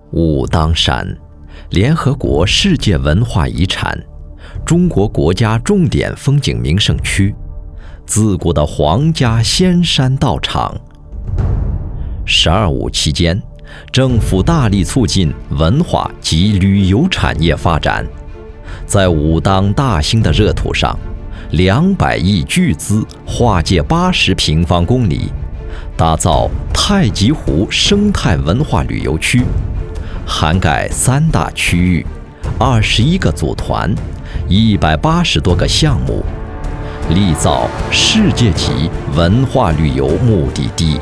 武当山，联合国世界文化遗产，中国国家重点风景名胜区，自古的皇家仙山道场。“12·5”期间，政府大力促进文化及旅游产业发展，在武当大兴的热土上，200亿巨资划界80平方公里，打造太极湖生态文化旅游区，涵盖3大区域、21个组团、180多个项目，力造世界级文化旅游目的地。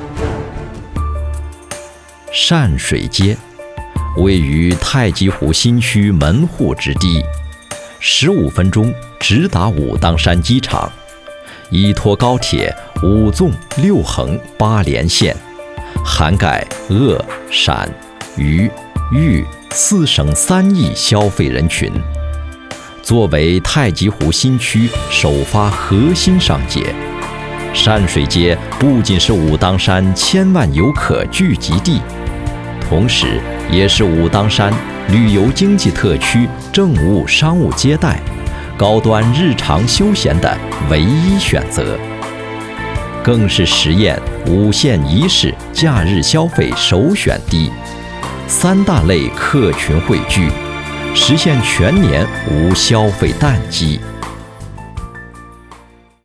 善水街位于太极湖新区门户之地，15分钟直达武当山机场，依托高铁5纵6横8连线，涵盖鄂、陕、渝、豫4省3亿消费人群。作为太极湖新区首发核心商街，善水街不仅是武当山千万游客聚集地，同时也是武当山旅游经济特区政务商务接待、高端日常休闲的唯一选择，更是实验5线一市假日消费首选地，3大类客群汇聚，实现全年无消费淡季。